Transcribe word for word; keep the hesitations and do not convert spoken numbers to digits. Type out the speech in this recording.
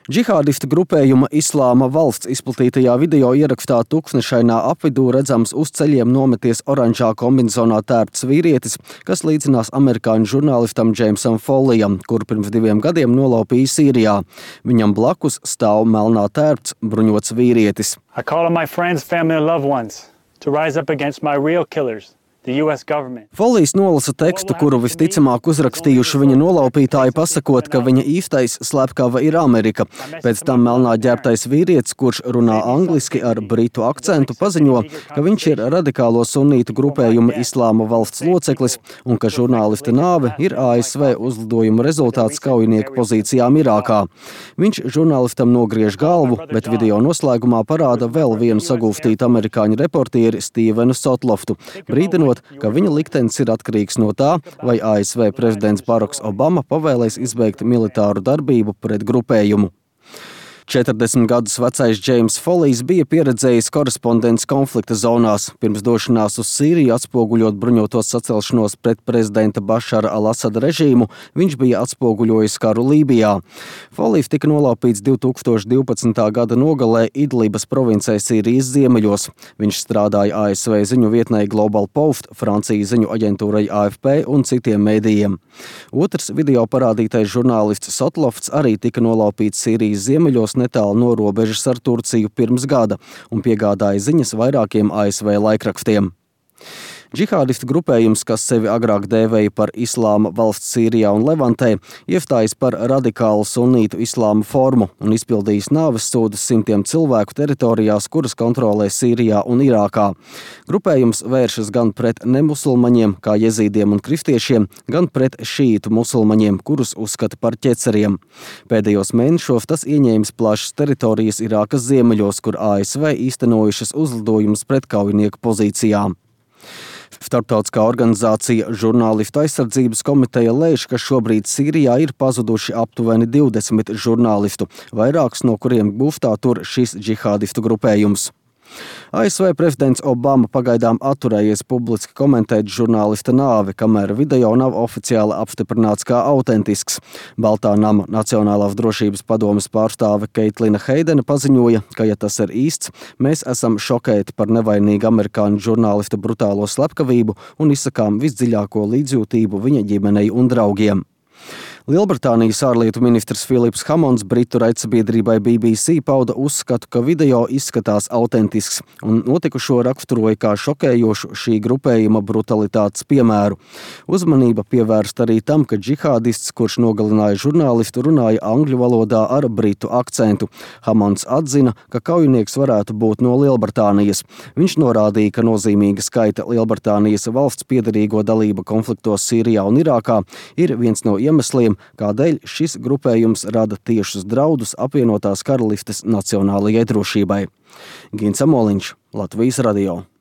Džihādistu grupējuma Islāma valsts izplatītajā video ierakstā Tuksnešainā apvidū redzams uz ceļiem nometies oranžā kombinezonā tērpts vīrietis, kas līdzinās amerikāņu žurnālistam Džeimsam Follijam, kuru pirms diviem gadiem nolaupīja Sīrijā. Viņam blakus stāv melnā tērpts bruņots vīrietis. I call on my friends, family and loved ones to rise up against my real killers. Folijs nolasa tekstu, kuru visticamāk uzrakstījuši viņa nolaupītāji, pasakot, ka viņa īstais slepkava ir Amerika. Pēc tam melnā ģērbtais vīrietis, kurš runā angliski ar britu akcentu, paziņo, ka viņš ir radikālo sunītu grupējuma Islāma valsts loceklis un ka žurnālista nāve ir A S V uzlidojuma rezultāts kaujinieku pozīcijām Irākā. Viņš žurnālistam nogriež galvu, bet video noslēgumā parāda vēl vienu sagūstītu amerikāņu reportieri Stevenu Sotloftu, brīdinot, ka viņa liktenis ir atkarīgs no tā, vai A S V prezidents Baraks Obama pavēlēs izbeigt militāru darbību pret grupējumu. četrdesmit gadus vecais Džeims Folijs bija pieredzējis korespondents konflikta zonās. Pirms došanās uz Sīriju atspoguļot bruņotos sacelšanos pret prezidenta Bašara al-Asada režīmu, viņš bija atspoguļojis karu Lībijā. Folijs tika nolaupīts divi tūkstoši divpadsmitā gada nogalē Idlibas provincē Sīrijas ziemeļos. Viņš strādāja A S V ziņu vietnei Global Post, Francijas ziņu aģentūrai A F P un citiem mēdījiem. Otrs video parādītais žurnālists Sotlofts arī tika nolaupīts Sīrijas ziemeļos netālu no robežas ar Turciju pirms gada un piegādāja ziņas vairākiem A S V laikrakstiem. Džihādistu grupējums, kas sevi agrāk dēvēja par Islāma valsts Sīrijā un Levantē, iestājas par radikālu sunītu islāma formu un izpildījis nāves sodus simtiem cilvēku teritorijās, kuras kontrolē Sīrijā un Irākā. Grupējums vēršas gan pret nemusulmaņiem, kā jezīdiem un kristiešiem, gan pret šītu musulmaņiem, kurus uzskata par ķeceriem. Pēdējos mēnešos tas ieņēmis plašas teritorijas Irākas ziemeļos, kur A S V īstenojušas uzlidojumus pret kaujinieku pozīcijām. Starptautiskā organizācija Žurnālistu aizsardzības komiteja lēš, ka šobrīd Sīrijā ir pazuduši aptuveni divdesmit žurnālistu, vairākus no kuriem gūstā tur šis džihādistu grupējums. A S V prezidents Obama pagaidām atturējies publiski komentēt žurnālista nāvi, kamēr video nav oficiāli apstiprināts kā autentisks. Baltā nama Nacionālās drošības padomes pārstāve Keitlina Heidena paziņoja, ka, ja tas ir īsts, mēs esam šokēti par nevainīgu amerikāņu žurnālista brutālo slepkavību un izsakām visdziļāko līdzjūtību viņa ģimenei un draugiem. Lielbritānijas ārlietu ministrs Filips Hamons Britu raidsabiedrībai B B C pauda uzskatu, ka video izskatās autentisks un notikušo raksturoja kā šokējošu šī grupējuma brutalitātes piemēru. Uzmanība pievērsta arī tam, ka džihādists, kurš nogalināja žurnālistu, runāja angļu valodā ar britu akcentu. Hamons atzina, ka kaujinieks varētu būt no Lielbritānijas. Viņš norādīja, ka nozīmīga skaita Lielbritānijas valsts piederīgo dalība konfliktos Sīrijā un Irākā ir viens no iemesliem, kādēļ šis grupējums rada tiešus draudus apvienotās karalistes nacionālajai drošībai. Gins Amoliņš, Latvijas radio.